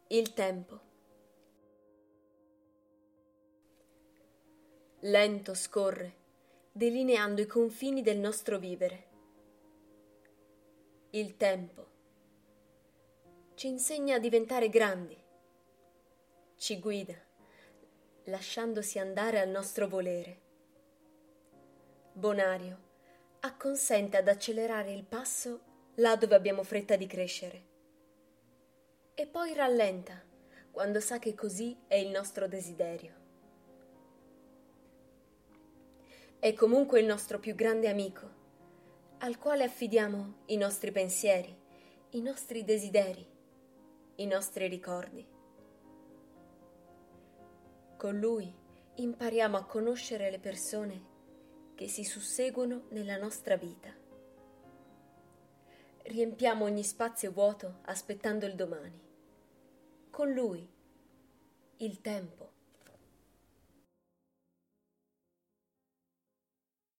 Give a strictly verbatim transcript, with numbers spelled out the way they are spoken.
Il tempo. Lento scorre, delineando i confini del nostro vivere. Il tempo ci insegna a diventare grandi, ci guida, lasciandosi andare al nostro volere. Bonario acconsente ad accelerare il passo là dove abbiamo fretta di crescere. E poi rallenta quando sa che così è il nostro desiderio. È comunque il nostro più grande amico, al quale affidiamo i nostri pensieri, i nostri desideri, i nostri ricordi. Con lui impariamo a conoscere le persone che si susseguono nella nostra vita. Riempiamo ogni spazio vuoto aspettando il domani. Con lui, il tempo.